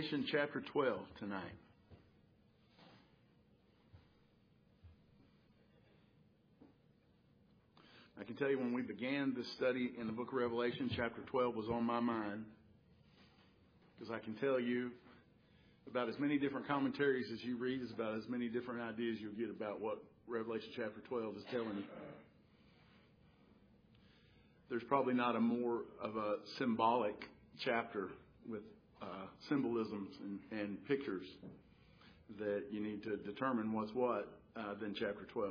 Revelation chapter 12 tonight. I can tell you when we began this study in the book of Revelation, chapter 12 was on my mind. Because I can tell you about as many different commentaries as you read is about as many different ideas you'll get about what Revelation chapter 12 is telling you. There's probably not a more of a symbolic chapter with symbolisms and pictures that you need to determine what's what than chapter 12.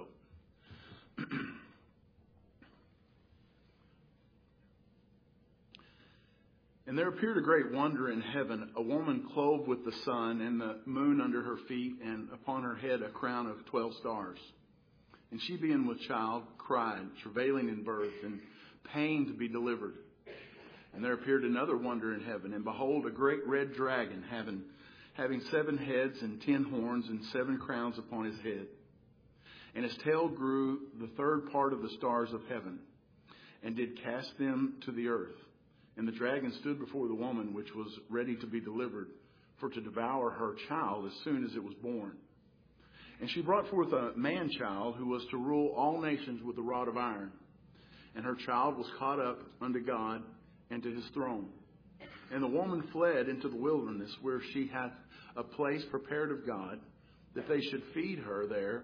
And there appeared a great wonder in heaven, a woman clothed with the sun and the moon under her feet, and upon her head a crown of 12 stars. And she, being with child, cried, travailing in birth, and pain to be delivered. And there appeared another wonder in heaven, and behold, a great red dragon, having 7 heads and 10 horns, and 7 crowns upon his head. And his tail grew the third part of the stars of heaven, and did cast them to the earth. And the dragon stood before the woman, which was ready to be delivered, for to devour her child as soon as it was born. And she brought forth a man-child, who was to rule all nations with a rod of iron. And her child was caught up unto God and to his throne. And the woman fled into the wilderness, where she hath a place prepared of God, that they should feed her there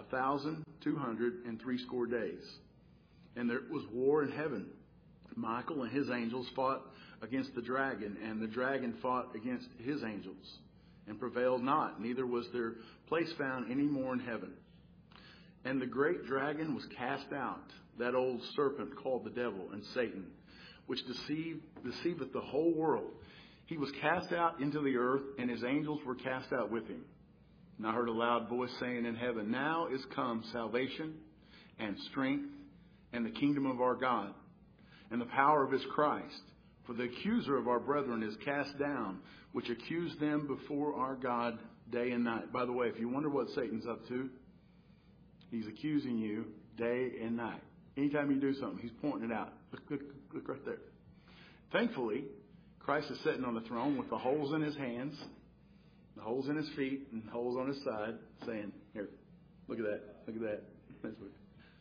1,260 days. And there was war in heaven. Michael and his angels fought against the dragon, and the dragon fought against his angels, and prevailed not, neither was their place found any more in heaven. And the great dragon was cast out, that old serpent called the devil and Satan, which deceiveth the whole world. He was cast out into the earth, and his angels were cast out with him. And I heard a loud voice saying in heaven, Now is come salvation and strength and the kingdom of our God, and the power of his Christ. For the accuser of our brethren is cast down, which accused them before our God day and night. By the way, if you wonder what Satan's up to, he's accusing you day and night. Anytime you do something, he's pointing it out. Look right there. Thankfully, Christ is sitting on the throne with the holes in his hands, the holes in his feet, and holes on his side, saying, Here, look at that. Look at that. That's what.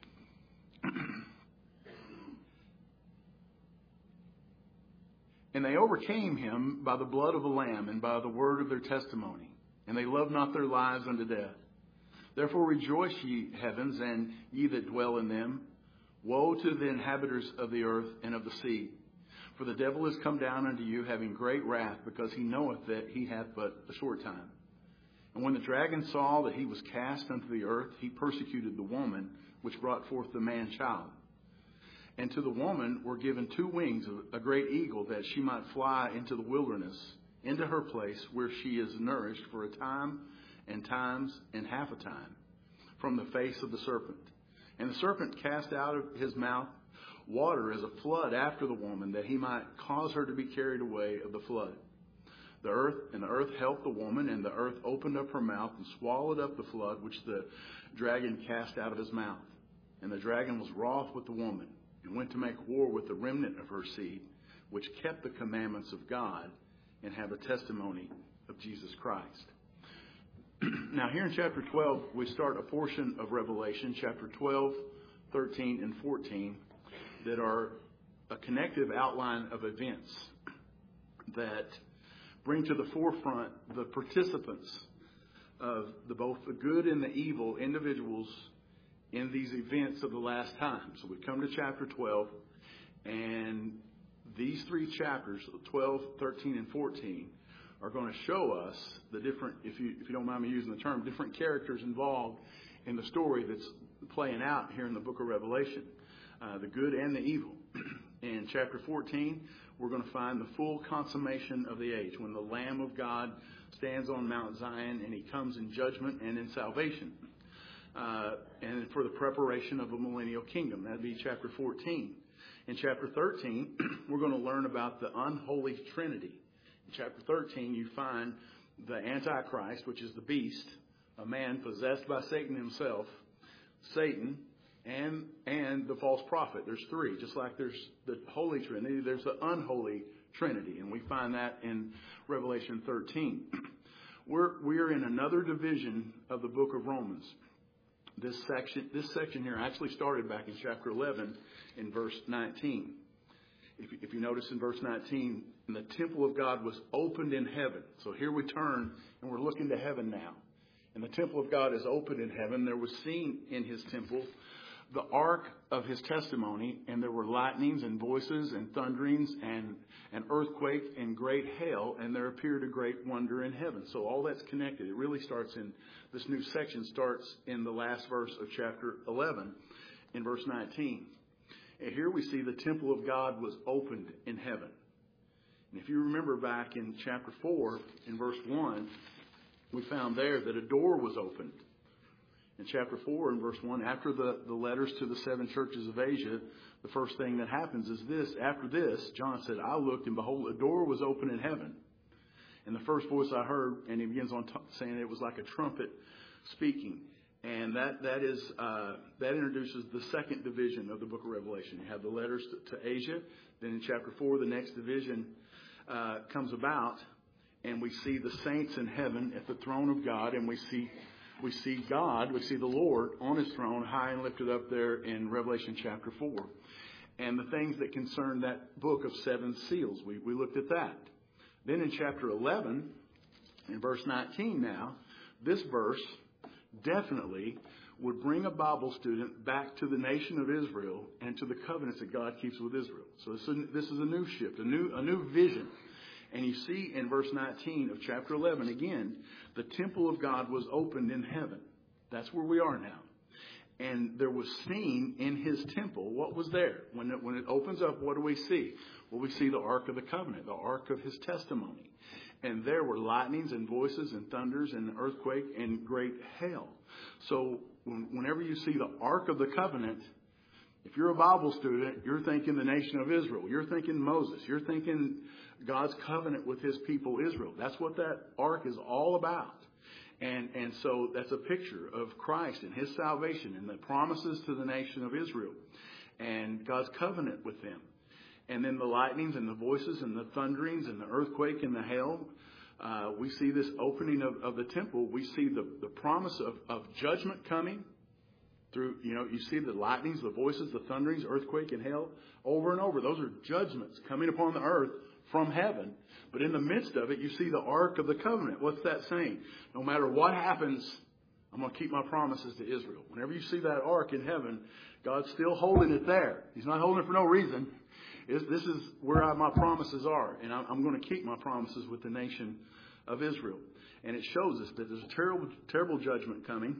And they overcame him by the blood of the Lamb and by the word of their testimony. And they loved not their lives unto death. Therefore rejoice, ye heavens, and ye that dwell in them. Woe to the inhabitants of the earth and of the sea. For the devil is come down unto you, having great wrath, because he knoweth that he hath but a short time. And when the dragon saw that he was cast unto the earth, he persecuted the woman which brought forth the man-child. And to the woman were given 2 wings of a great eagle, that she might fly into the wilderness, into her place where she is nourished for a time and times and half a time from the face of the serpent. And the serpent cast out of his mouth water as a flood after the woman, that he might cause her to be carried away of the flood. The earth helped the woman, and the earth opened up her mouth and swallowed up the flood which the dragon cast out of his mouth. And the dragon was wroth with the woman, and went to make war with the remnant of her seed, which kept the commandments of God and have a testimony of Jesus Christ. Now here in chapter 12, we start a portion of Revelation, chapter 12, 13, and 14, that are a connective outline of events that bring to the forefront the participants of both the good and the evil individuals in these events of the last time. So we come to chapter 12, and these 3 chapters, 12, 13, and 14, are going to show us the different, if you don't mind me using the term, different characters involved in the story that's playing out here in the book of Revelation, the good and the evil. In chapter 14, we're going to find the full consummation of the age, when the Lamb of God stands on Mount Zion, and he comes in judgment and in salvation. And for the preparation of a millennial kingdom. That'd be chapter 14. In chapter 13, we're going to learn about the unholy trinity. In chapter 13, you find the Antichrist, which is the beast, a man possessed by Satan himself, Satan, and the false prophet. There's 3. Just like there's the holy trinity, there's the unholy Trinity. And we find that in Revelation 13. We're in another division of the book of Romans. This section here actually started back in chapter 11 in verse 19. If you notice in verse 19, and the temple of God was opened in heaven. So here we turn and we're looking to heaven now. And the temple of God is opened in heaven. There was seen in his temple the ark of his testimony, and there were lightnings and voices and thunderings and an earthquake and great hail, and there appeared a great wonder in heaven. So all that's connected. It really starts in, this new section starts in the last verse of chapter 11 in verse 19. And here we see the temple of God was opened in heaven. And if you remember back in chapter 4, in verse 1, we found there that a door was opened. In chapter 4 and verse 1, after the letters to the 7 churches of Asia, the first thing that happens is this. After this, John said, I looked and behold, a door was open in heaven. And the first voice I heard, and he begins on saying it was like a trumpet speaking. And that introduces the second division of the book of Revelation. You have the letters to Asia. Then in chapter 4, the next division comes about. And we see the saints in heaven at the throne of God. And we see God, we see the Lord on his throne, high and lifted up there in Revelation chapter 4. And the things that concern that book of 7 seals, we looked at that. Then in chapter 11, in verse 19 now, this verse definitely would bring a Bible student back to the nation of Israel and to the covenants that God keeps with Israel. So this is a new shift, a new vision. And you see in verse 19 of chapter 11, again, the temple of God was opened in heaven. That's where we are now. And there was seen in his temple what was there. When it opens up, what do we see? Well, we see the Ark of the Covenant, the Ark of his testimony. And there were lightnings and voices and thunders and earthquake and great hail. So whenever you see the Ark of the Covenant, if you're a Bible student, you're thinking the nation of Israel. You're thinking Moses. You're thinking God's covenant with his people Israel. That's what that ark is all about. And so that's a picture of Christ and his salvation and the promises to the nation of Israel and God's covenant with them. And then the lightnings and the voices and the thunderings and the earthquake and the hail. We see this opening of the temple. We see the promise of judgment coming. Through, you see the lightnings, the voices, the thunderings, earthquake, and hail over and over. Those are judgments coming upon the earth from heaven. But in the midst of it, you see the Ark of the Covenant. What's that saying? No matter what happens, I'm going to keep my promises to Israel. Whenever you see that Ark in heaven, God's still holding it there. He's not holding it for no reason. This is where my promises are. And I'm going to keep my promises with the nation of Israel. And it shows us that there's a terrible, terrible judgment coming.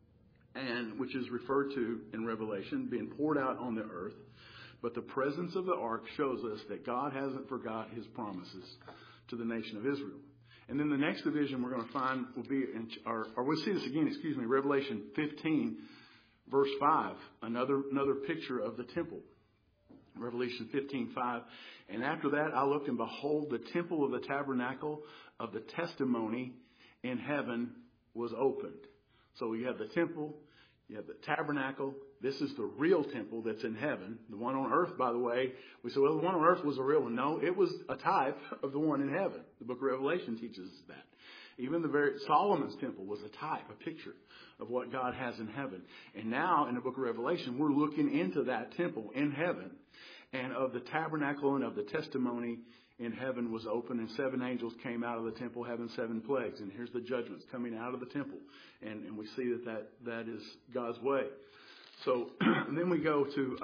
And which is referred to in Revelation, being poured out on the earth. But the presence of the ark shows us that God hasn't forgot his promises to the nation of Israel. And then the next division we're going to find will be, or we'll see this again, Revelation 15, verse 5. Another picture of the temple. Revelation 15:5. And after that I looked, and behold, the temple of the tabernacle of the testimony in heaven was opened. So you have the temple, you have the tabernacle. This is the real temple that's in heaven. The one on earth, by the way, we say, well, the one on earth was a real one. No, it was a type of the one in heaven. The book of Revelation teaches us that. Even Solomon's temple was a type, a picture of what God has in heaven. And now in the book of Revelation, we're looking into that temple in heaven, and of the tabernacle and of the testimony in heaven was open, and 7 angels came out of the temple having 7 plagues. And here's the judgments coming out of the temple. And we see that is God's way. So then we go to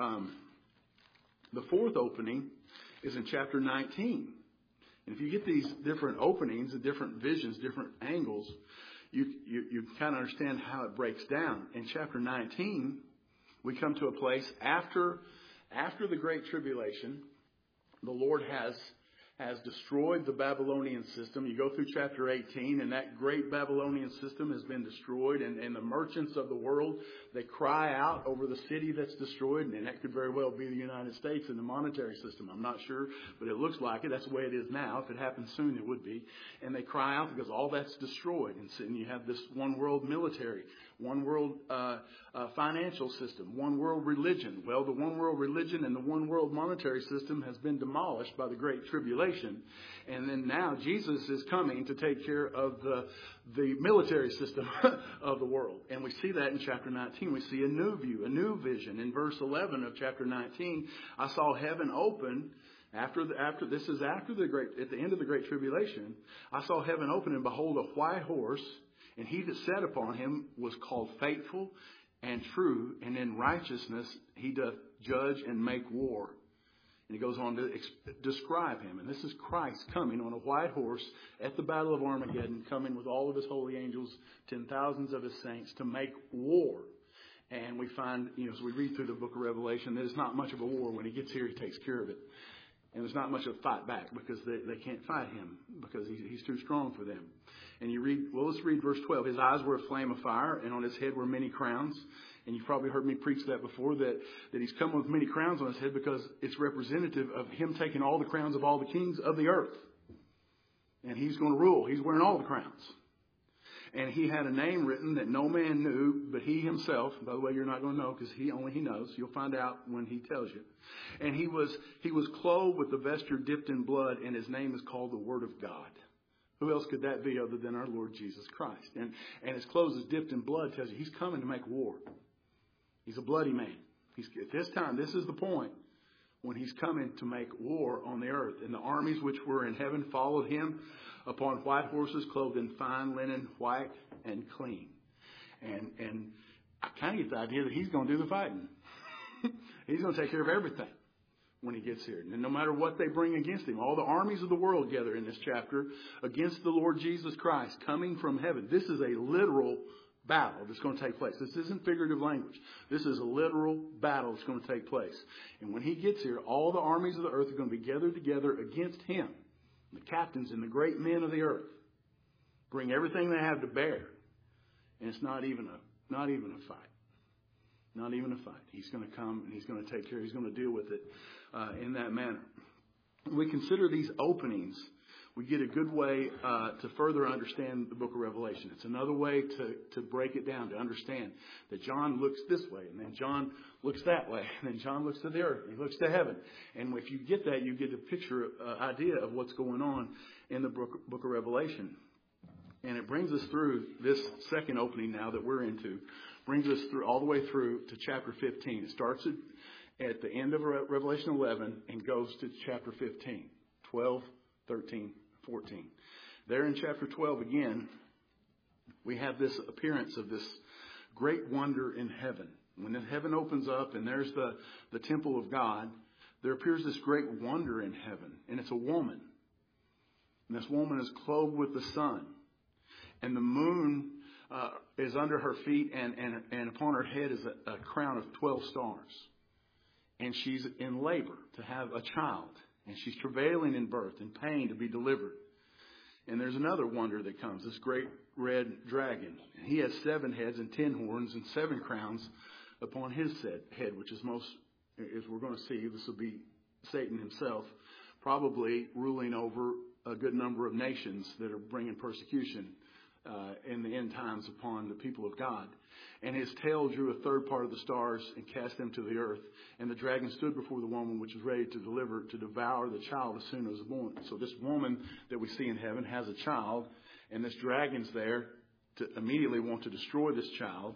the fourth opening is in chapter 19. And if you get these different openings, the different visions, different angles, you kind of understand how it breaks down. In chapter 19, we come to a place after the Great Tribulation, the Lord has destroyed the Babylonian system. You go through chapter 18, and that great Babylonian system has been destroyed, and the merchants of the world, they cry out over the city that's destroyed, and that could very well be the United States and the monetary system. I'm not sure, but it looks like it. That's the way it is now. If it happened soon, it would be. And they cry out because all that's destroyed. And you have this one world military, one world financial system, one world religion. Well, the one world religion and the one world monetary system has been demolished by the Great Tribulation. tribulation. And then now Jesus is coming to take care of the military system of the world. And we see that in chapter 19. We see a new view, a new vision. In verse 11 of chapter 19, I saw heaven open. At the end of the great tribulation, I saw heaven open, and behold, a white horse, and he that sat upon him was called Faithful and True, and in righteousness he doth judge and make war. And he goes on to describe him. And this is Christ coming on a white horse at the Battle of Armageddon, coming with all of his holy angels, 10,000s of his saints, to make war. And we find, as we read through the book of Revelation, there's not much of a war. When he gets here, he takes care of it. And there's not much of a fight back because they can't fight him because he's too strong for them. And let's read verse 12. His eyes were a flame of fire, and on his head were many crowns. And you've probably heard me preach that before, that he's come with many crowns on his head because it's representative of him taking all the crowns of all the kings of the earth. And he's going to rule. He's wearing all the crowns. And he had a name written that no man knew but he himself. By the way, you're not going to know because only he knows. You'll find out when he tells you. And he was clothed with the vesture dipped in blood, and his name is called the Word of God. Who else could that be other than our Lord Jesus Christ? And his clothes is dipped in blood tells you he's coming to make war. He's a bloody man. At this time, this is the point when he's coming to make war on the earth. And the armies which were in heaven followed him upon white horses, clothed in fine linen, white and clean. And I kind of get the idea that he's going to do the fighting. He's going to take care of everything when he gets here. And no matter what they bring against him, all the armies of the world gather in this chapter against the Lord Jesus Christ coming from heaven. This is a literal battle that's going to take place. This isn't figurative language. This is a literal battle that's going to take place. And when he gets here, all the armies of the earth are going to be gathered together against him. The captains and the great men of the earth bring everything they have to bear. And it's not even a fight. Not even a fight. He's going to come and he's going to take care. He's going to deal with it in that manner. When we consider these openings, we get a good way to further understand the book of Revelation. It's another way to break it down, to understand that John looks this way, and then John looks that way, and then John looks to the earth, and he looks to heaven. And if you get that, you get a picture, idea of what's going on in the book of Revelation. And it brings us through this second opening now that we're into, brings us through all the way through to chapter 15. It starts at the end of Revelation 11 and goes to chapter 15, 12, 13, 14. There in chapter 12 again, we have this appearance of this great wonder in heaven. When heaven opens up and there's the temple of God, there appears this great wonder in heaven. And it's a woman. And this woman is clothed with the sun. And the moon is under her feet, and upon her head is a crown of 12 stars. And she's in labor to have a child. And she's travailing in birth and pain to be delivered. And there's another wonder that comes, this great red dragon. And he has 7 heads and 10 horns and 7 crowns upon his head, which is as we're going to see, this will be Satan himself, probably ruling over a good number of nations that are bringing persecution in the end times upon the people of God. And his tail drew a third part of the stars and cast them to the earth. And the dragon stood before the woman which was ready to devour the child as soon as it was born. So this woman that we see in heaven has a child, and this dragon's there to immediately want to destroy this child.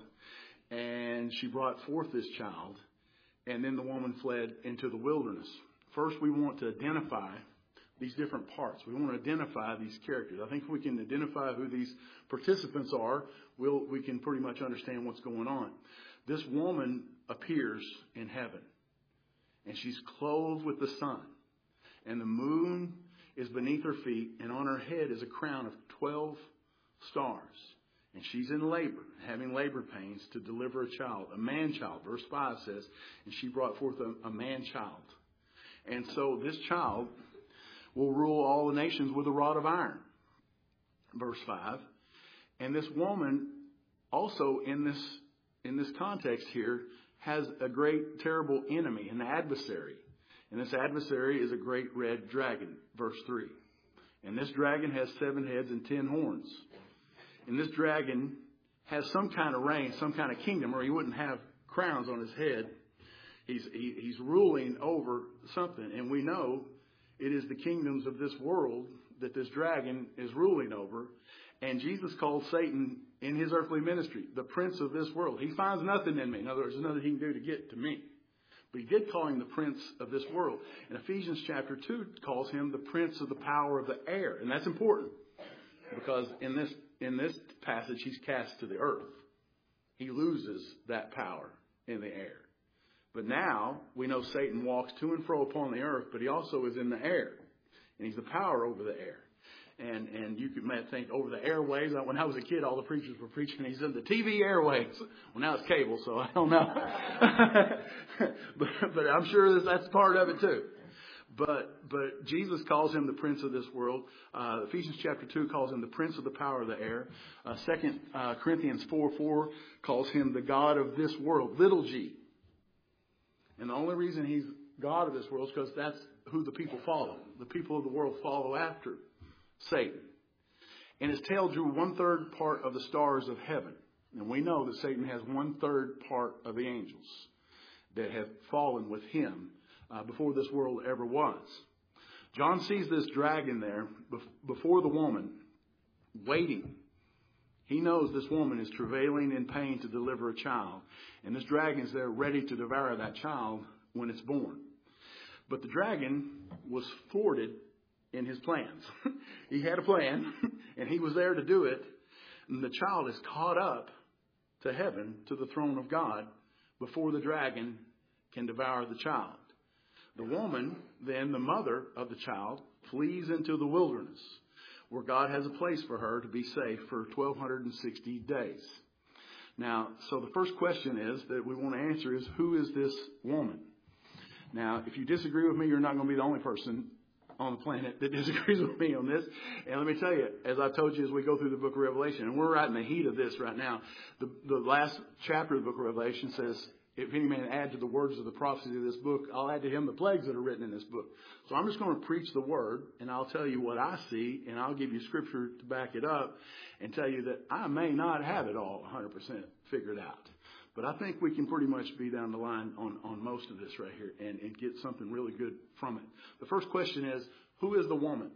And she brought forth this child, and then the woman fled into the wilderness. First, we want to identify these different parts. We want to identify these characters. I think if we can identify who these participants are, we can pretty much understand what's going on. This woman appears in heaven, and she's clothed with the sun, and the moon is beneath her feet, and on her head is a crown of 12 stars. And she's in labor, having labor pains to deliver a child, a man-child. Verse 5 says, and she brought forth a man-child. And so this child will rule all the nations with a rod of iron. Verse 5. And this woman also in this context here has a great terrible enemy, an adversary. And this adversary is a great red dragon. Verse 3. And this dragon has 7 heads and 10 horns. And this dragon has some kind of reign, some kind of kingdom, or he wouldn't have crowns on his head. He's ruling over something. And we know It is the kingdoms of this world that this dragon is ruling over. And Jesus called Satan in his earthly ministry the prince of this world. He finds nothing in me. In other words, there's nothing he can do to get to me. But he did call him the prince of this world. And Ephesians chapter 2 calls him the prince of the power of the air. And that's important because in this passage, he's cast to the earth. He loses that power in the air. But now we know Satan walks to and fro upon the earth, but he also is in the air. And he's the power over the air. And you might think over the airwaves. When I was a kid, all the preachers were preaching, he's in the TV airwaves. Well, now it's cable, so I don't know. but I'm sure that's part of it too. But Jesus calls him the prince of this world. Ephesians chapter 2 calls him the prince of the power of the air. 2 Corinthians 4:4 calls him the God of this world, little g. And the only reason he's God of this world is because that's who the people follow. The people of the world follow after Satan. And his tail drew 1/3 part of the stars of heaven. And we know that Satan has 1/3 part of the angels that have fallen with him before this world ever was. John sees this dragon there before the woman, waiting. He knows this woman is travailing in pain to deliver a child. And this dragon is there ready to devour that child when it's born. But the dragon was thwarted in his plans. He had a plan, and he was there to do it. And the child is caught up to heaven, to the throne of God, before the dragon can devour the child. The woman, then the mother of the child, flees into the wilderness, where God has a place for her to be safe for 1,260 days. Now, so the first question is that we want to answer is, who is this woman? Now, if you disagree with me, you're not going to be the only person on the planet that disagrees with me on this. And let me tell you, as I told you as we go through the book of Revelation, and we're right in the heat of this right now, the last chapter of the book of Revelation says, if any man add to the words of the prophecy of this book, I'll add to him the plagues that are written in this book. So I'm just going to preach the word, and I'll tell you what I see, and I'll give you scripture to back it up, and tell you that I may not have it all 100% figured out. But I think we can pretty much be down the line on most of this right here and get something really good from it. The first question is, who is the woman?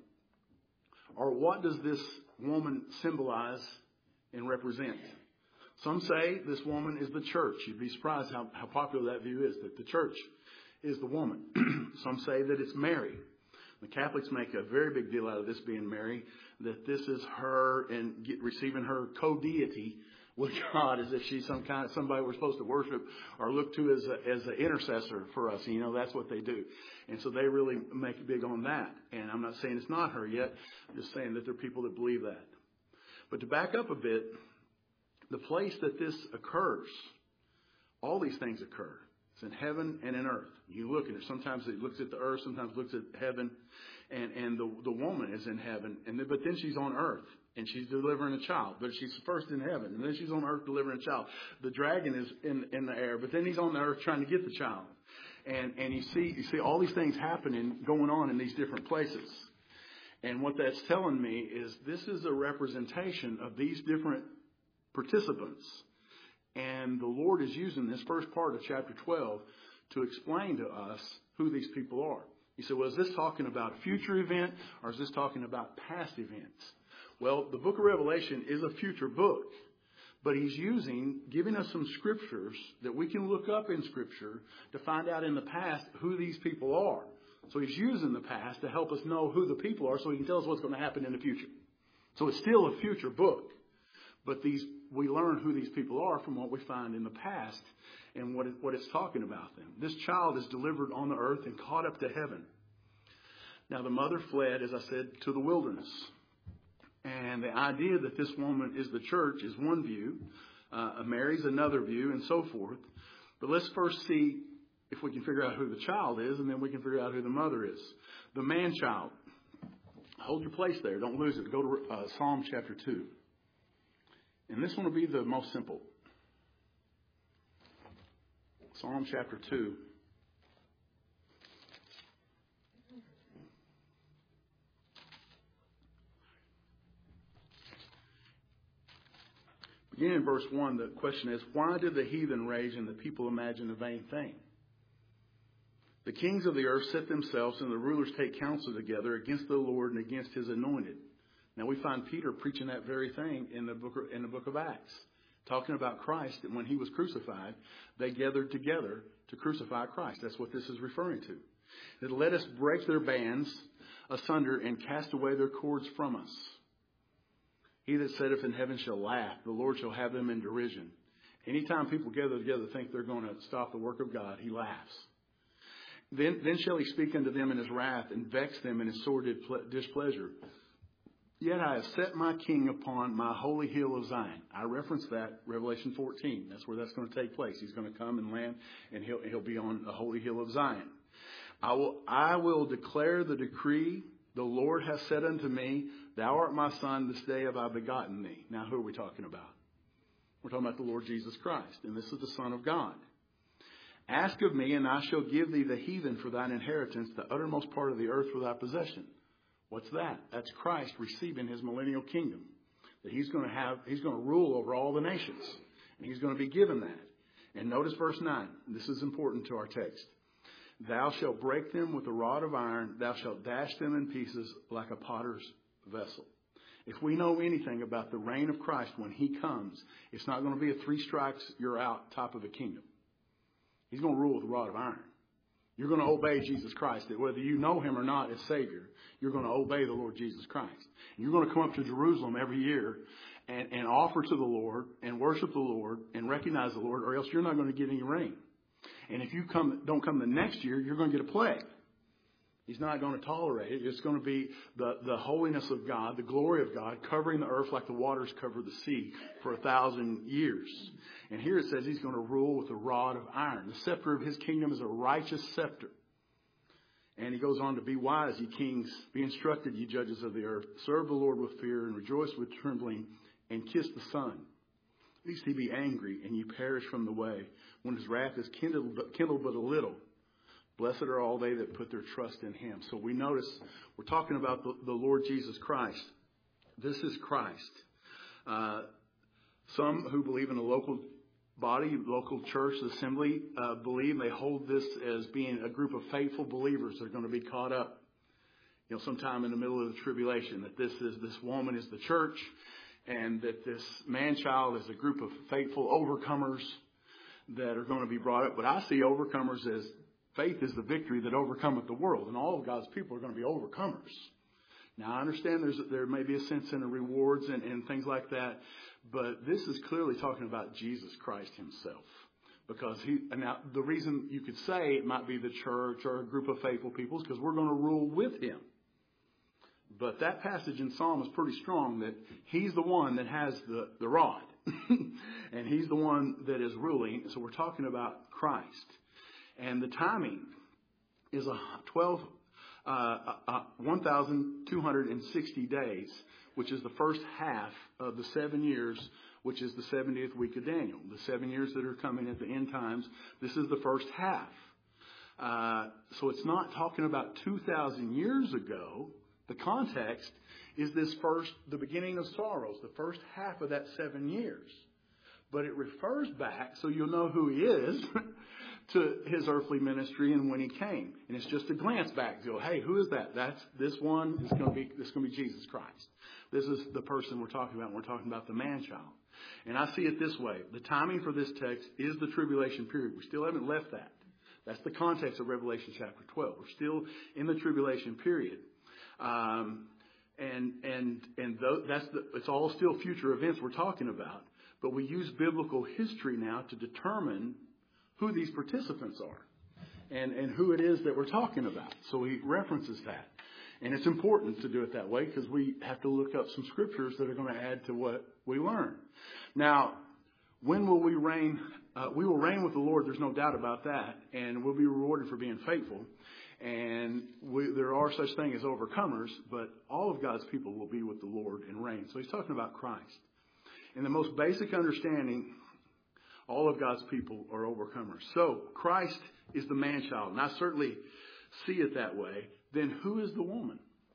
Or what does this woman symbolize and represent? Some say this woman is the church. You'd be surprised how popular that view is, that the church is the woman. Some say that it's Mary. The Catholics make a very big deal out of this being Mary, that this is her and receiving her co-deity with God, as if she's somebody we're supposed to worship or look to as an intercessor for us. You know, that's what they do. And so they really make it big on that. And I'm not saying it's not her yet. I'm just saying that there are people that believe that. But to back up a bit, the place that this occurs, all these things occur. It's in heaven and in earth. You look at it. Sometimes it looks at the earth. Sometimes it looks at heaven. And the woman is in heaven. But then she's on earth. And she's delivering a child. But she's first in heaven. And then she's on earth delivering a child. The dragon is in the air. But then he's on the earth trying to get the child. And you see all these things happening, going on in these different places. And what that's telling me is this is a representation of these different participants. And the Lord is using this first part of chapter 12 to explain to us who these people are. You say, well, is this talking about a future event or is this talking about past events? Well, the book of Revelation is a future book, but he's giving us some scriptures that we can look up in scripture to find out in the past who these people are. So he's using the past to help us know who the people are so he can tell us what's going to happen in the future. So it's still a future book, but we learn who these people are from what we find in the past and what it's talking about them. This child is delivered on the earth and caught up to heaven. Now the mother fled, as I said, to the wilderness. And the idea that this woman is the church is one view. Mary's another view, and so forth. But let's first see if we can figure out who the child is, and then we can figure out who the mother is. The man-child. Hold your place there. Don't lose it. Go to Psalm chapter 2. And this one will be the most simple. Psalm chapter 2. Beginning in verse 1, the question is, why did the heathen rage and the people imagine a vain thing? The kings of the earth set themselves, and the rulers take counsel together against the Lord and against his anointed. Now we find Peter preaching that very thing in the book of Acts, talking about Christ. And when he was crucified, they gathered together to crucify Christ. That's what this is referring to. That let us break their bands asunder and cast away their cords from us. He that sitteth in heaven shall laugh. The Lord shall have them in derision. Anytime people gather together think they're going to stop the work of God, he laughs. Then shall he speak unto them in his wrath and vex them in his sore displeasure. Yet I have set my king upon my holy hill of Zion. I reference that, Revelation 14. That's where that's going to take place. He's going to come and land, and he'll be on the holy hill of Zion. I will declare the decree. The Lord hath said unto me, Thou art my son, this day have I begotten thee. Now who are we talking about? We're talking about the Lord Jesus Christ, and this is the Son of God. Ask of me, and I shall give thee the heathen for thine inheritance, the uttermost part of the earth for thy possession. What's that? That's Christ receiving his millennial kingdom. That he's going to rule over all the nations. And he's going to be given that. And notice verse 9. This is important to our text. Thou shalt break them with a rod of iron. Thou shalt dash them in pieces like a potter's vessel. If we know anything about the reign of Christ when he comes, it's not going to be a 3 strikes, you're out type of a kingdom. He's going to rule with a rod of iron. You're going to obey Jesus Christ. That whether you know him or not as Savior, you're going to obey the Lord Jesus Christ. And you're going to come up to Jerusalem every year and offer to the Lord and worship the Lord and recognize the Lord, or else you're not going to get any rain. And if you don't come the next year, you're going to get a plague. He's not going to tolerate it. It's going to be the holiness of God, the glory of God, covering the earth like the waters cover the sea for 1,000 years. And here it says he's going to rule with a rod of iron. The scepter of his kingdom is a righteous scepter. And he goes on to be wise, ye kings. Be instructed, ye judges of the earth. Serve the Lord with fear and rejoice with trembling and kiss the Son. Lest he be angry and ye perish from the way when his wrath is kindled but a little. Blessed are all they that put their trust in him. So we notice we're talking about the Lord Jesus Christ. This is Christ. Some who believe in a local body, local church, assembly, believe they hold this as being a group of faithful believers that are going to be caught up, sometime in the middle of the tribulation. That this woman is the church, and that this man-child is a group of faithful overcomers that are going to be brought up. But I see overcomers as faith is the victory that overcometh the world, and all of God's people are going to be overcomers. Now, I understand there may be a sense in the rewards and things like that, but this is clearly talking about Jesus Christ himself. Because now the reason you could say it might be the church or a group of faithful people is because we're going to rule with him. But that passage in Psalm is pretty strong that he's the one that has the rod. And he's the one that is ruling. So we're talking about Christ. And the timing is 1,260 days, which is the first half of the 7 years, which is the 70th week of Daniel. The 7 years that are coming at the end times, this is the first half. So it's not talking about 2,000 years ago. The context is the beginning of sorrows, the first half of that 7 years. But it refers back, so you'll know who he is, to his earthly ministry and when he came. And it's just a glance back. Go, hey, who is that? That's this one. It's going to be Jesus Christ. This is the person we're talking about. We're talking about the man-child. And I see it this way. The timing for this text is the tribulation period. We still haven't left that. That's the context of Revelation chapter 12. We're still in the tribulation period. It's all still future events we're talking about. But we use biblical history now to determine who these participants are and who it is that we're talking about. So he references that. And it's important to do it that way because we have to look up some scriptures that are going to add to what we learn. Now, when will we reign? We will reign with the Lord. There's no doubt about that. And we'll be rewarded for being faithful. And there are such things as overcomers, but all of God's people will be with the Lord and reign. So he's talking about Christ. In the most basic understanding, all of God's people are overcomers. So Christ is the man-child, and I certainly see it that way. Then who is the woman?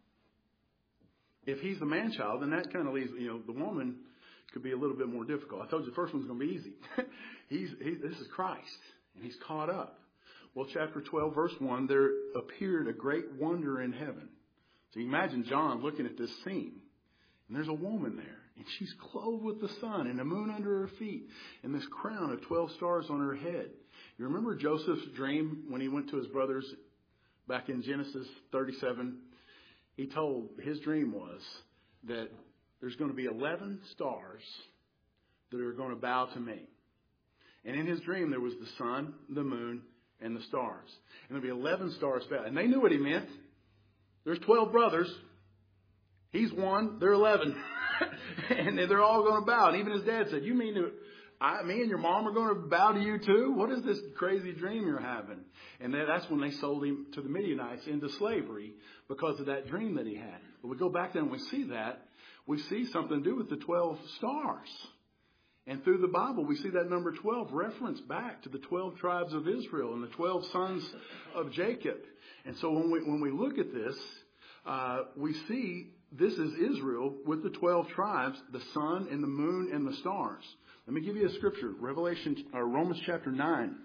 If he's the man-child, then that kind of leaves, the woman could be a little bit more difficult. I told you the first one's going to be easy. This is Christ, and he's caught up. Well, chapter 12, verse 1, there appeared a great wonder in heaven. So you imagine John looking at this scene. And there's a woman there. And she's clothed with the sun and the moon under her feet. And this crown of 12 stars on her head. You remember Joseph's dream when he went to his brothers back in Genesis 37? He told, his dream was that there's going to be 11 stars that are going to bow to me. And in his dream, there was the sun, the moon, and the stars. And there'll be 11 stars bow. And they knew what he meant. There's 12 brothers. He's one. They're 11. And they're all going to bow. And even his dad said, you mean me and your mom are going to bow to you too? What is this crazy dream you're having? And that's when they sold him to the Midianites into slavery because of that dream that he had. But we go back there and we see that. We see something to do with the 12 stars. And through the Bible, we see that number 12 referenced back to the 12 tribes of Israel and the 12 sons of Jacob. And so when we look at this, we see this is Israel with the 12 tribes, the sun and the moon and the stars. Let me give you a scripture, Romans chapter 9.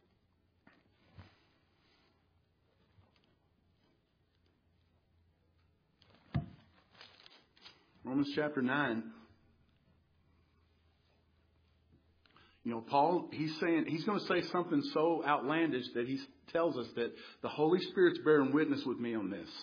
Romans chapter 9. You know, Paul, he's going to say something so outlandish that he tells us that the Holy Spirit's bearing witness with me on this.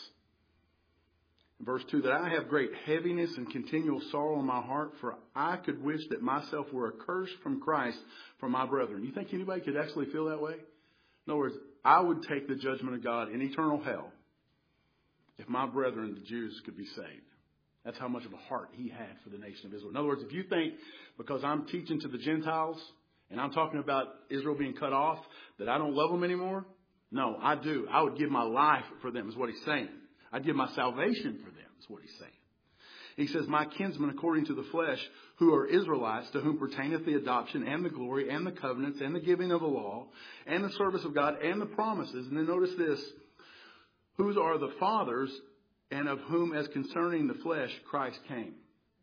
Verse 2, that I have great heaviness and continual sorrow in my heart, for I could wish that myself were accursed from Christ for my brethren. You think anybody could actually feel that way? In other words, I would take the judgment of God in eternal hell if my brethren, the Jews, could be saved. That's how much of a heart he had for the nation of Israel. In other words, if you think because I'm teaching to the Gentiles and I'm talking about Israel being cut off, that I don't love them anymore, no, I do. I would give my life for them is what he's saying. I'd give my salvation for them, is what he's saying. He says, my kinsmen according to the flesh, who are Israelites, to whom pertaineth the adoption and the glory and the covenants and the giving of the law and the service of God and the promises. And then notice this, whose are the fathers and of whom as concerning the flesh Christ came.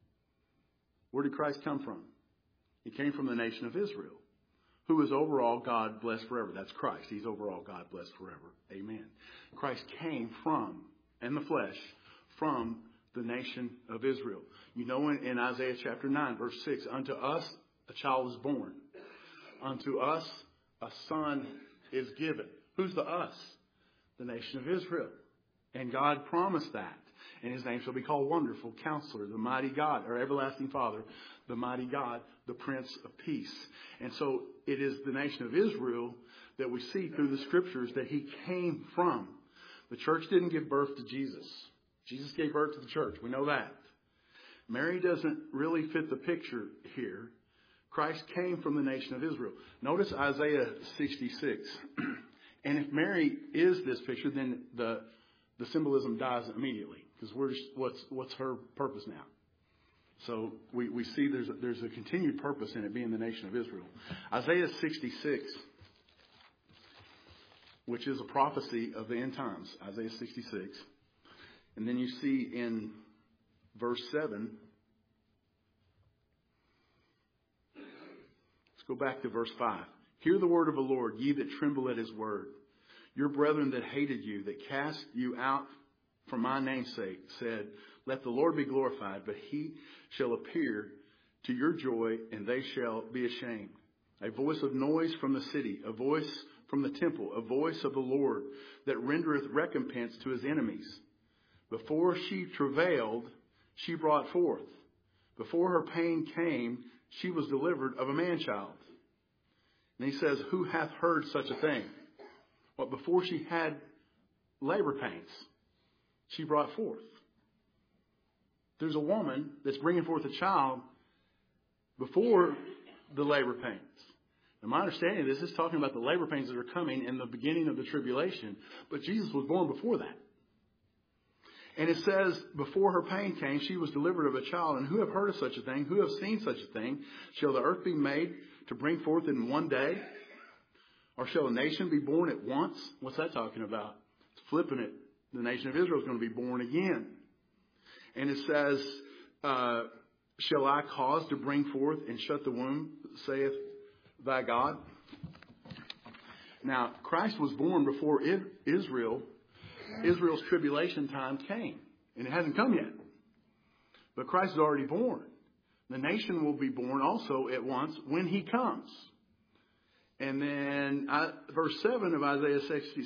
Where did Christ come from? He came from the nation of Israel, who is overall God blessed forever. That's Christ. He's overall God blessed forever. Amen. Christ came from, in the flesh, from the nation of Israel. You know in Isaiah chapter 9, verse 6, unto us a child is born. Unto us a son is given. Who's the us? The nation of Israel. And God promised that. And his name shall be called Wonderful Counselor, the Mighty God, or Everlasting Father, the Mighty God, the Prince of Peace. And so it is the nation of Israel that we see through the scriptures that he came from. The church didn't give birth to Jesus. Jesus gave birth to the church. We know that. Mary doesn't really fit the picture here. Christ came from the nation of Israel. Notice Isaiah 66. And if Mary is this picture, then the symbolism dies immediately. Because what's her purpose now? So we see there's a continued purpose in it being the nation of Israel. Isaiah 66, which is a prophecy of the end times. Isaiah 66. And then you see in verse 7. Let's go back to verse 5. Hear the word of the Lord, ye that tremble at his word. Your brethren that hated you, that cast you out for my name's sake, said, let the Lord be glorified, but he shall appear to your joy, and they shall be ashamed. A voice of noise from the city, a voice from the temple, a voice of the Lord that rendereth recompense to his enemies. Before she travailed, she brought forth. Before her pain came, she was delivered of a man-child. And he says, who hath heard such a thing? Well, before she had labor pains, she brought forth. There's a woman that's bringing forth a child before the labor pains. Now, my understanding of this is talking about the labor pains that are coming in the beginning of the tribulation. But Jesus was born before that. And it says, before her pain came, she was delivered of a child. And who have heard of such a thing? Who have seen such a thing? Shall the earth be made to bring forth in one day? Or shall a nation be born at once? What's that talking about? It's flipping it. The nation of Israel is going to be born again. And it says, shall I cause to bring forth and shut the womb, saith thy God? Now, Christ was born before Israel's tribulation time came. And it hasn't come yet. But Christ is already born. The nation will be born also at once when he comes. And then verse 7 of Isaiah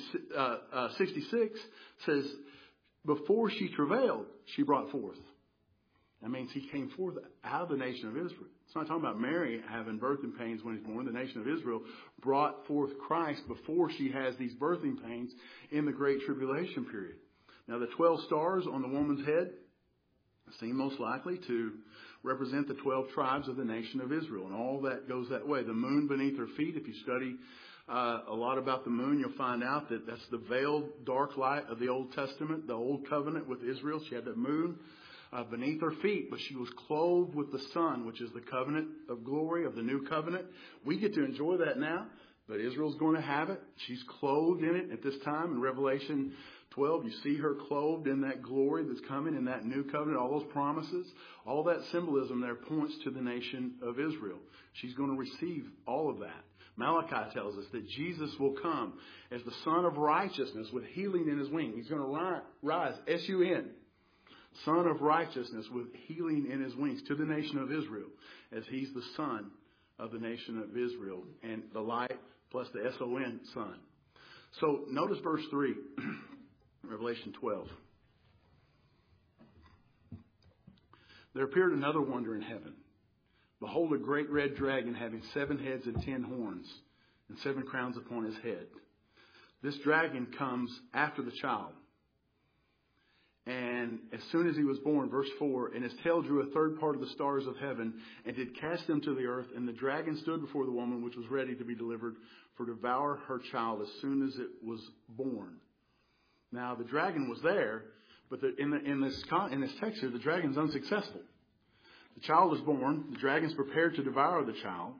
66 says, before she travailed, she brought forth. That means he came forth out of the nation of Israel. It's not talking about Mary having birthing pains when he's born. The nation of Israel brought forth Christ before she has these birthing pains in the Great Tribulation period. Now, the 12 stars on the woman's head seem most likely to represent the 12 tribes of the nation of Israel. And all that goes that way. The moon beneath her feet, if you study a lot about the moon, you'll find out that that's the veiled dark light of the Old Testament, the Old Covenant with Israel. She had that moon beneath her feet, but she was clothed with the sun, which is the covenant of glory of the new covenant. We get to enjoy that now, but Israel's going to have it. She's clothed in it at this time. In Revelation 12, you see her clothed in that glory that's coming in that new covenant, all those promises. All that symbolism there points to the nation of Israel. She's going to receive all of that. Malachi tells us that Jesus will come as the Son of Righteousness with healing in his wing. He's going to rise, S-U-N, Son of Righteousness with healing in his wings to the nation of Israel, as he's the Son of the nation of Israel, and the light plus the S-O-N, Son. So notice verse 3, Revelation 12. There appeared another wonder in heaven. Behold, a great red dragon having 7 heads and 10 horns, and 7 crowns upon his head. This dragon comes after the child. And as soon as he was born, verse 4, and his tail drew a third part of the stars of heaven, and did cast them to the earth. And the dragon stood before the woman, which was ready to be delivered, for to devour her child as soon as it was born. Now, the dragon was there, but in this text here, the dragon's unsuccessful. The child is born. The dragon's prepared to devour the child.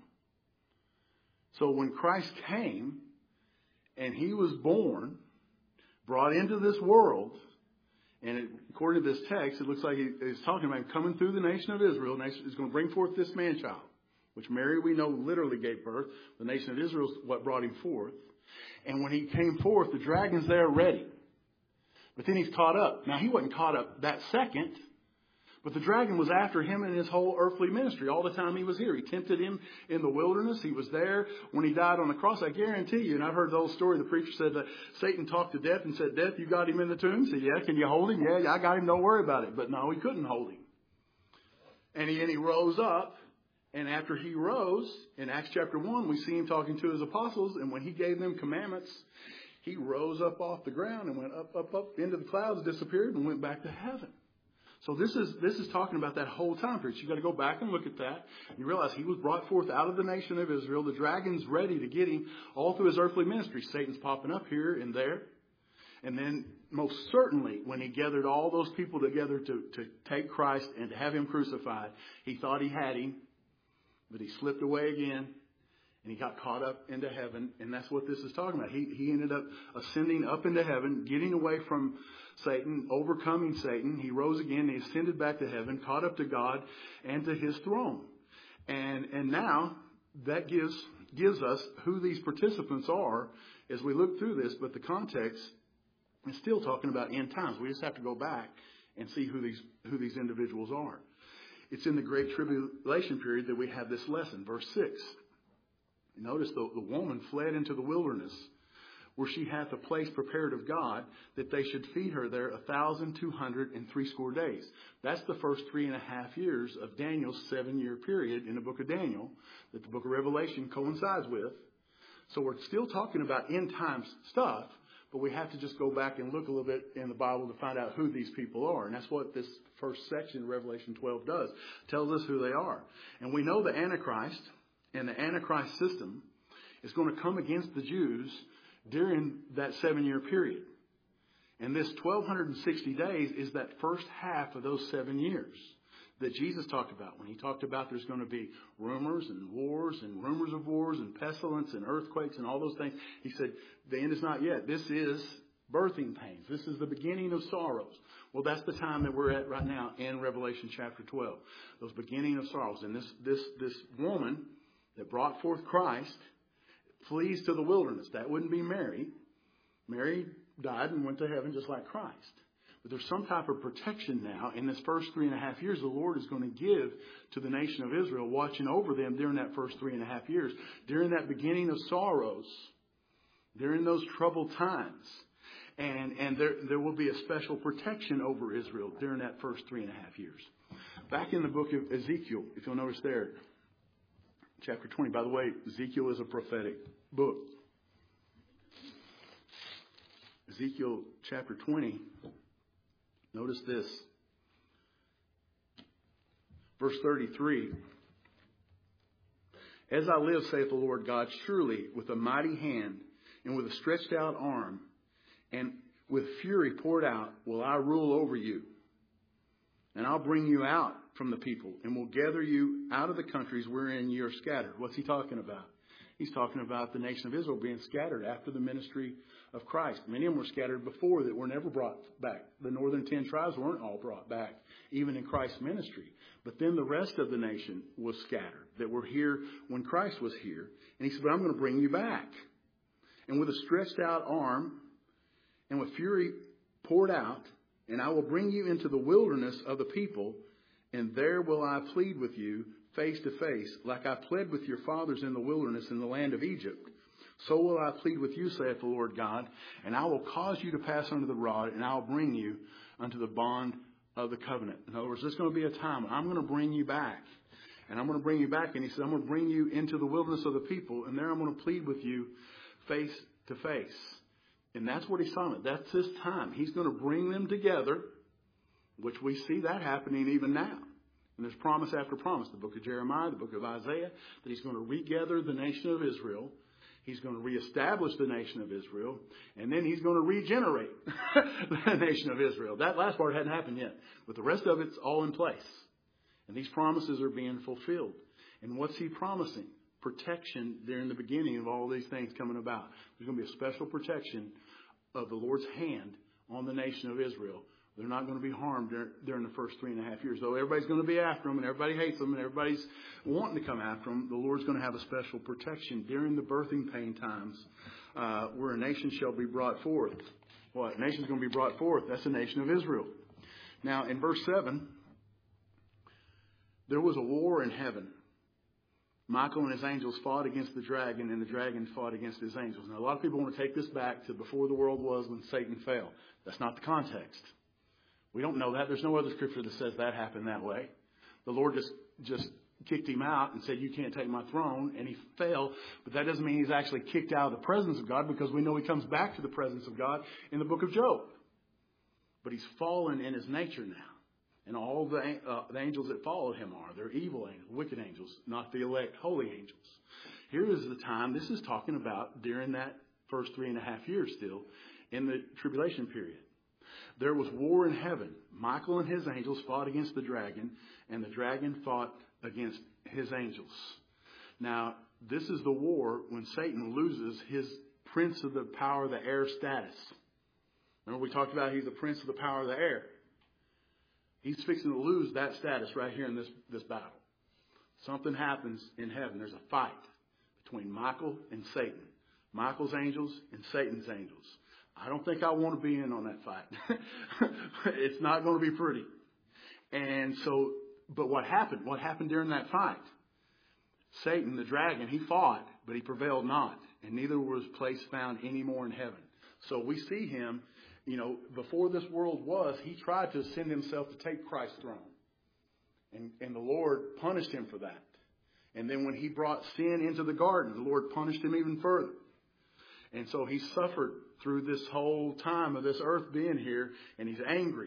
So when Christ came, and he was born, brought into this world, and according to this text, it looks like he's talking about coming through the nation of Israel. The nation is going to bring forth this man-child, which Mary, we know, literally gave birth. The nation of Israel is what brought him forth. And when he came forth, the dragon's there ready. But then he's caught up. Now, he wasn't caught up that second, but the dragon was after him in his whole earthly ministry all the time he was here. He tempted him in the wilderness. He was there when he died on the cross. I guarantee you, and I've heard the whole story, the preacher said that Satan talked to death and said, "Death, you got him in the tomb?" He said, "Yeah, can you hold him?" "Yeah, I got him, don't worry about it." But no, he couldn't hold him. And he rose up, and after he rose, in Acts chapter 1, we see him talking to his apostles, and when he gave them commandments, he rose up off the ground and went up into the clouds, disappeared, and went back to heaven. So this is talking about that whole time period. You've got to go back and look at that. You realize he was brought forth out of the nation of Israel. The dragon's ready to get him all through his earthly ministry. Satan's popping up here and there. And then most certainly when he gathered all those people together to take Christ and to have him crucified, he thought he had him, but he slipped away again. And he got caught up into heaven, and that's what this is talking about. He ended up ascending up into heaven, getting away from Satan, overcoming Satan. He rose again, he ascended back to heaven, caught up to God and to his throne. And now that gives us who these participants are as we look through this, but the context is still talking about end times. We just have to go back and see who these individuals are. It's in the Great Tribulation period that we have this lesson, verse 6. Notice the woman fled into the wilderness, where she hath a place prepared of God, that they should feed her there 1,260 days. That's the first 3.5 years of Daniel's 7-year period in the book of Daniel that the book of Revelation coincides with. So we're still talking about end times stuff, but we have to just go back and look a little bit in the Bible to find out who these people are. And that's what this first section of Revelation 12 does. It tells us who they are. And we know the Antichrist and the Antichrist system is going to come against the Jews during that 7-year period. And this 1,260 days is that first half of those 7 years that Jesus talked about. When he talked about there's going to be rumors and wars and rumors of wars and pestilence and earthquakes and all those things. He said, the end is not yet. This is birthing pains. This is the beginning of sorrows. Well, that's the time that we're at right now in Revelation chapter 12. Those beginning of sorrows. And this woman that brought forth Christ flees to the wilderness. That wouldn't be Mary. Mary died and went to heaven just like Christ. But there's some type of protection now in this first 3.5 years the Lord is going to give to the nation of Israel, watching over them during that first 3.5 years, during that beginning of sorrows, during those troubled times. And there will be a special protection over Israel during that first 3.5 years. Back in the book of Ezekiel, if you'll notice there, chapter 20. By the way, Ezekiel is a prophetic book. Ezekiel chapter 20. Notice this. Verse 33. As I live, saith the Lord God, surely with a mighty hand and with a stretched out arm and with fury poured out will I rule over you. And I'll bring you out from the people and will gather you out of the countries wherein you are scattered. What's he talking about? He's talking about the nation of Israel being scattered after the ministry of Christ. Many of them were scattered before that were never brought back. The northern 10 tribes weren't all brought back, even in Christ's ministry. But then the rest of the nation was scattered, that were here when Christ was here. And he said, but I'm going to bring you back. And with a stretched out arm and with fury poured out, and I will bring you into the wilderness of the people, and there will I plead with you face to face, like I pled with your fathers in the wilderness in the land of Egypt. So will I plead with you, saith the Lord God, and I will cause you to pass under the rod, and I will bring you unto the bond of the covenant. In other words, there's going to be a time when I'm going to bring you back. And I'm going to bring you back. And he said, I'm going to bring you into the wilderness of the people, and there I'm going to plead with you face to face. And that's what he's talking about. That's his time. He's going to bring them together, which we see that happening even now. And there's promise after promise. The book of Jeremiah, the book of Isaiah, that he's going to regather the nation of Israel. He's going to reestablish the nation of Israel. And then he's going to regenerate the nation of Israel. That last part hadn't happened yet. But the rest of it's all in place. And these promises are being fulfilled. And what's he promising? Protection during the beginning of all these things coming about. There's going to be a special protection of the Lord's hand on the nation of Israel. They're not going to be harmed during the first 3.5 years. Though everybody's going to be after them and everybody hates them and everybody's wanting to come after them, the Lord's going to have a special protection during the birthing pain times where a nation shall be brought forth. What? A nation's going to be brought forth. That's the nation of Israel. Now, in verse 7, there was a war in heaven. Michael and his angels fought against the dragon, and the dragon fought against his angels. Now, a lot of people want to take this back to before the world was when Satan fell. That's not the context. We don't know that. There's no other scripture that says that happened that way. The Lord just kicked him out and said, you can't take my throne, and he fell. But that doesn't mean he's actually kicked out of the presence of God, because we know he comes back to the presence of God in the book of Job. But he's fallen in his nature now. And all the angels that followed him they're evil angels, wicked angels, not the elect holy angels. Here is the time, this is talking about during that first 3.5 years still, in the tribulation period. There was war in heaven. Michael and his angels fought against the dragon, and the dragon fought against his angels. Now, this is the war when Satan loses his prince of the power of the air status. Remember we talked about he's the prince of the power of the air. He's fixing to lose that status right here in this battle. Something happens in heaven. There's a fight between Michael and Satan. Michael's angels and Satan's angels. I don't think I want to be in on that fight. It's not going to be pretty. And so, but what happened? What happened during that fight? Satan, the dragon, he fought, but he prevailed not. And neither was place found any more in heaven. So we see him, before this world was, he tried to send himself to take Christ's throne. And the Lord punished him for that. And then when he brought sin into the garden, the Lord punished him even further. And so he suffered through this whole time of this earth being here, and he's angry.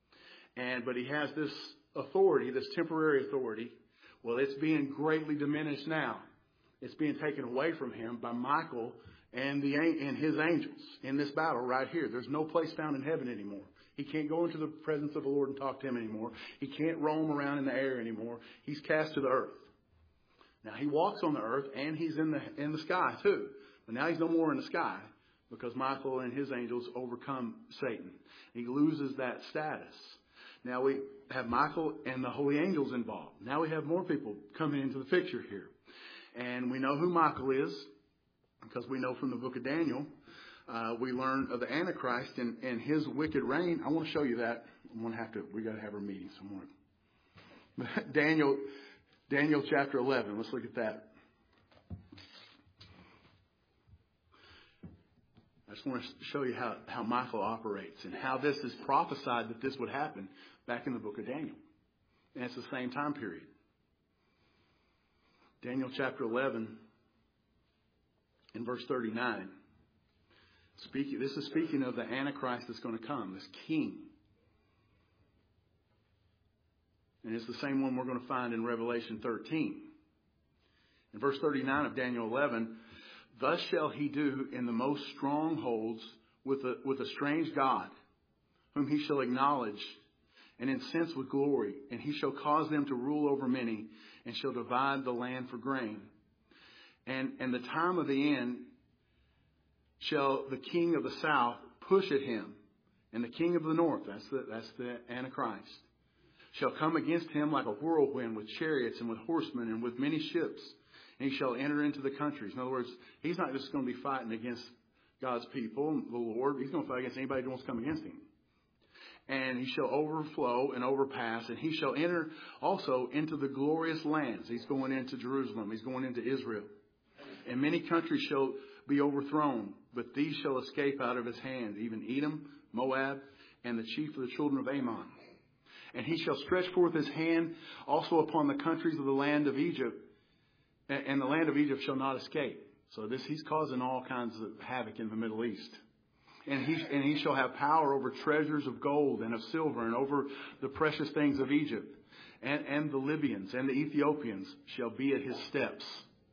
But he has this authority, this temporary authority. Well, it's being greatly diminished now. It's being taken away from him by Michael and his angels in this battle right here. There's no place found in heaven anymore. He can't go into the presence of the Lord and talk to him anymore. He can't roam around in the air anymore. He's cast to the earth. Now, he walks on the earth, and he's in the sky too. But now he's no more in the sky because Michael and his angels overcome Satan. He loses that status. Now we have Michael and the holy angels involved. Now we have more people coming into the picture here. And we know who Michael is. because we know from the book of Daniel, we learn of the Antichrist and his wicked reign. I want to show you that. We got to have our meeting. So Daniel chapter 11. Let's look at that. I just want to show you how Michael operates and how this is prophesied that this would happen back in the book of Daniel. And it's the same time period. Daniel chapter 11 in verse 39. This is speaking of the Antichrist that's going to come, this king. And it's the same one we're going to find in Revelation 13. In verse 39 of Daniel 11, thus shall he do in the most strongholds with a strange God, whom he shall acknowledge and incense with glory, and he shall cause them to rule over many, and shall divide the land for grain. And the time of the end shall the king of the south push at him, and the king of the north, that's the Antichrist, shall come against him like a whirlwind with chariots and with horsemen and with many ships. And he shall enter into the countries. In other words, he's not just going to be fighting against God's people, the Lord. He's going to fight against anybody who wants to come against him. And he shall overflow and overpass. And he shall enter also into the glorious lands. He's going into Jerusalem. He's going into Israel. And many countries shall be overthrown. But these shall escape out of his hand, even Edom, Moab, and the chief of the children of Ammon. And he shall stretch forth his hand also upon the countries of the land of Egypt. And the land of Egypt shall not escape. So he's causing all kinds of havoc in the Middle East. And he shall have power over treasures of gold and of silver and over the precious things of Egypt. And the Libyans and the Ethiopians shall be at his steps.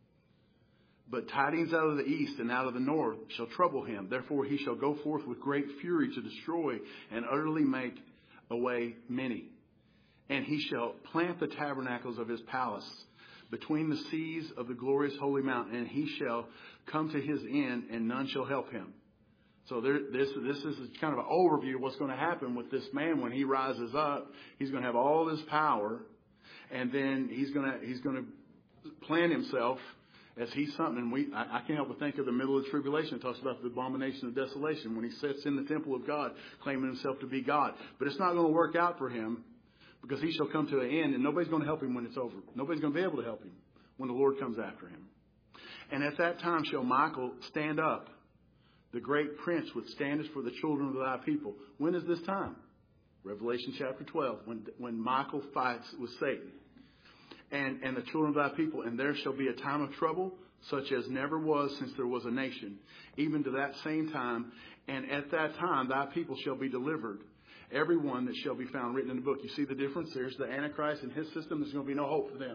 But tidings out of the east and out of the north shall trouble him. Therefore he shall go forth with great fury to destroy and utterly make away many. And he shall plant the tabernacles of his palace between the seas of the glorious holy mountain, and he shall come to his end, and none shall help him. So this is kind of an overview of what's going to happen with this man when he rises up. He's going to have all this power, and then he's going to plan himself as he's something. And I can't help but think of the middle of the tribulation. It talks about the abomination of desolation when he sits in the temple of God, claiming himself to be God. But it's not going to work out for him, because he shall come to an end, and nobody's going to help him when it's over. Nobody's going to be able to help him when the Lord comes after him. And at that time shall Michael stand up, the great prince which standeth for the children of thy people. When is this time? Revelation chapter 12, when Michael fights with Satan and the children of thy people. And there shall be a time of trouble, such as never was since there was a nation, even to that same time. And at that time thy people shall be delivered, every one that shall be found written in the book. You see the difference? There's the Antichrist and his system. There's going to be no hope for them.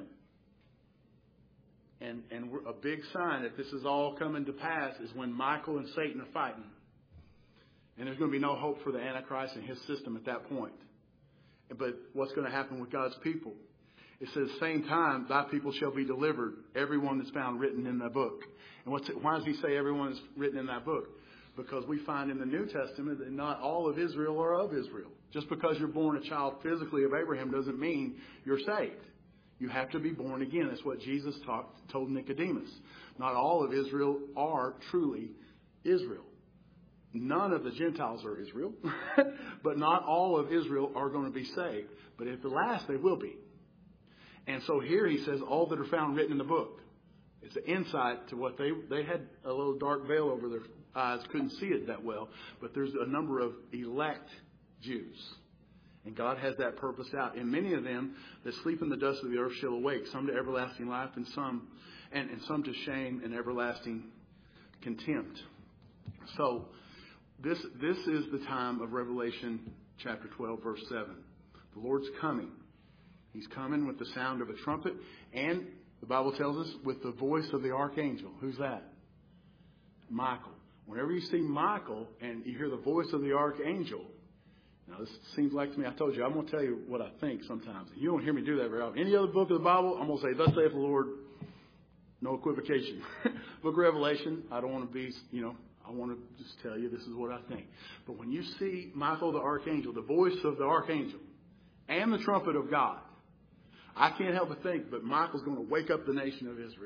And a big sign that this is all coming to pass is when Michael and Satan are fighting. And there's going to be no hope for the Antichrist and his system at that point. But what's going to happen with God's people? It says, same time, thy people shall be delivered, every one that's found written in that book. And why does he say everyone is written in that book? Because we find in the New Testament that not all of Israel are of Israel. Just because you're born a child physically of Abraham doesn't mean you're saved. You have to be born again. That's what Jesus told Nicodemus. Not all of Israel are truly Israel. None of the Gentiles are Israel. But not all of Israel are going to be saved. But at the last they will be. And so here he says all that are found written in the book. It's an insight to what they had a little dark veil over their eyes, couldn't see it that well. But there's a number of elect Jews. And God has that purpose out. And many of them that sleep in the dust of the earth shall awake, some to everlasting life and some to shame and everlasting contempt. So this is the time of Revelation chapter 12, verse 7. The Lord's coming. He's coming with the sound of a trumpet, and the Bible tells us with the voice of the archangel. Who's that? Michael. Whenever you see Michael and you hear the voice of the archangel, now this seems like to me, I told you, I'm going to tell you what I think sometimes. You don't hear me do that very often. Any other book of the Bible, I'm going to say, thus saith the Lord, no equivocation. Book of Revelation, I don't want to be, I want to just tell you this is what I think. But when you see Michael the archangel, the voice of the archangel, and the trumpet of God, I can't help but think, but Michael's going to wake up the nation of Israel.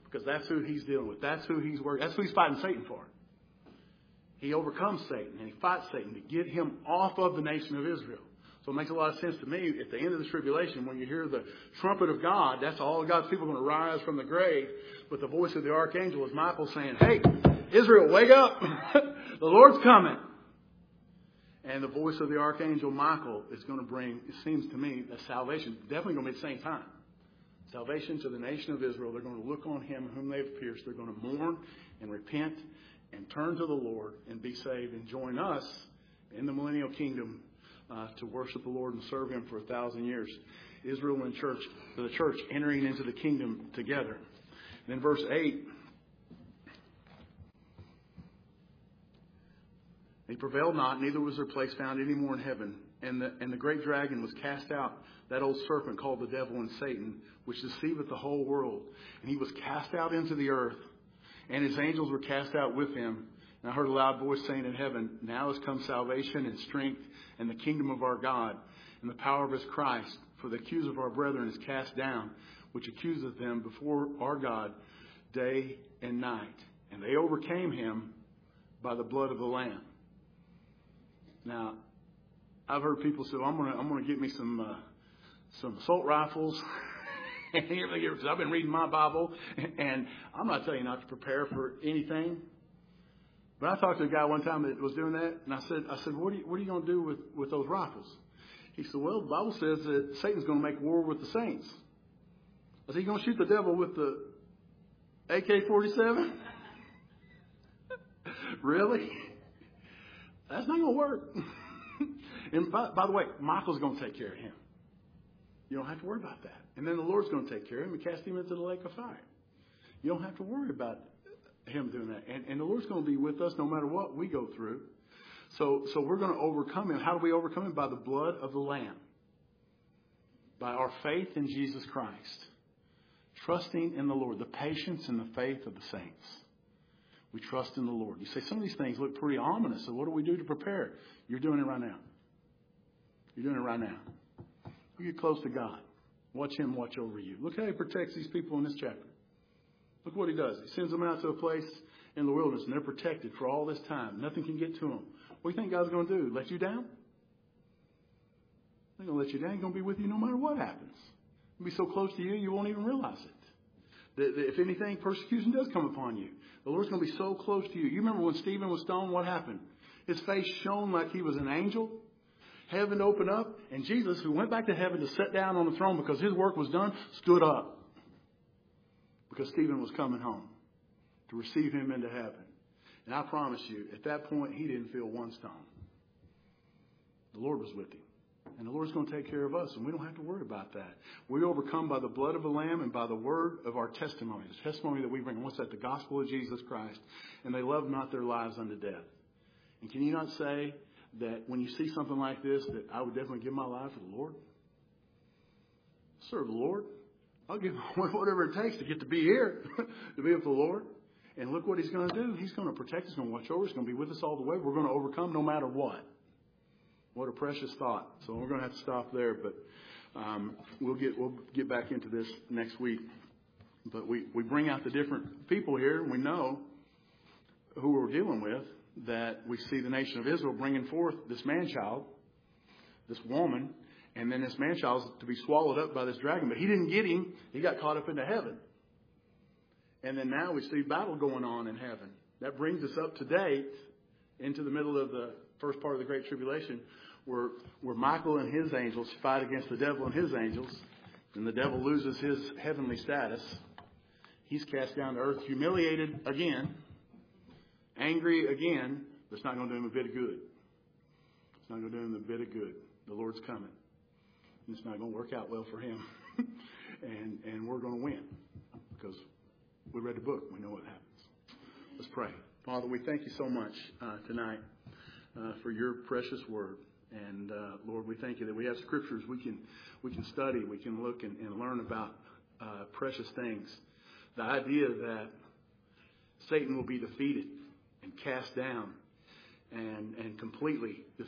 Because that's who he's dealing with. That's who he's working. That's who he's fighting Satan for. He overcomes Satan and he fights Satan to get him off of the nation of Israel. So it makes a lot of sense to me at the end of the tribulation when you hear the trumpet of God, that's all God's people going to rise from the grave. But the voice of the archangel is Michael saying, hey, Israel, wake up. The Lord's coming. And the voice of the archangel Michael is going to bring, it seems to me, a salvation. Definitely going to be at the same time. Salvation to the nation of Israel. They're going to look on him whom they've pierced. They're going to mourn and repent and turn to the Lord and be saved and join us in the millennial kingdom to worship the Lord and serve him for 1,000 years. Israel and the church entering into the kingdom together. And then verse 8. They prevailed not, neither was their place found any more in heaven. And the great dragon was cast out, that old serpent called the devil and Satan, which deceiveth the whole world. And he was cast out into the earth, and his angels were cast out with him. And I heard a loud voice saying in heaven, now has come salvation and strength and the kingdom of our God and the power of his Christ. For the accuser of our brethren is cast down, which accuseth them before our God day and night. And they overcame him by the blood of the Lamb. Now, I've heard people say, well, I'm gonna get me some assault rifles. Because I've been reading my Bible, and I'm not telling you not to prepare for anything. But I talked to a guy one time that was doing that, and I said, what are you going to do with those rifles? He said, well, the Bible says that Satan's going to make war with the saints. I said, you going to shoot the devil with the AK-47? Really? That's not going to work. And by the way, Michael's going to take care of him. You don't have to worry about that. And then the Lord's going to take care of him and cast him into the lake of fire. You don't have to worry about him doing that. And the Lord's going to be with us no matter what we go through. So we're going to overcome him. How do we overcome him? By the blood of the Lamb. By our faith in Jesus Christ. Trusting in the Lord. The patience and the faith of the saints. We trust in the Lord. You say, some of these things look pretty ominous. So what do we do to prepare? You're doing it right now. You're doing it right now. You get close to God. Watch him watch over you. Look how he protects these people in this chapter. Look what he does. He sends them out to a place in the wilderness, and they're protected for all this time. Nothing can get to them. What do you think God's going to do? Let you down? He's going to let you down. He's going to be with you no matter what happens. He'll be so close to you, you won't even realize it. That if anything, persecution does come upon you. The Lord's going to be so close to you. You remember when Stephen was stoned, what happened? His face shone like he was an angel. Heaven opened up, and Jesus, who went back to heaven to sit down on the throne because his work was done, stood up. Because Stephen was coming home to receive him into heaven. And I promise you, at that point, he didn't feel one stone. The Lord was with him. And the Lord's going to take care of us, and we don't have to worry about that. We overcome by the blood of the Lamb and by the word of our testimony. The testimony that we bring. What's that? The gospel of Jesus Christ. And they love not their lives unto death. And can you not say that when you see something like this, that I would definitely give my life for the Lord? Serve the Lord. I'll give whatever it takes to get to be here, to be with the Lord. And look what he's going to do. He's going to protect us, he's going to watch over us, he's going to be with us all the way. We're going to overcome no matter what. What a precious thought. So we're going to have to stop there, but we'll get back into this next week. But we bring out the different people here, and we know who we're dealing with, that we see the nation of Israel bringing forth this man-child, this woman, and then this man-child is to be swallowed up by this dragon. But he didn't get him. He got caught up into heaven. And then now we see battle going on in heaven. That brings us up to date into the middle of the first part of the Great Tribulation, where Michael and his angels fight against the devil and his angels. And the devil loses his heavenly status. He's cast down to earth, humiliated again, angry again, but it's not going to do him a bit of good. It's not going to do him a bit of good. The Lord's coming. It's not going to work out well for him. and we're going to win because we read the book. We know what happens. Let's pray. Father, we thank you so much tonight for your precious word. And Lord, we thank you that we have scriptures we can study, we can look and learn about precious things. The idea that Satan will be defeated and cast down and completely defeated.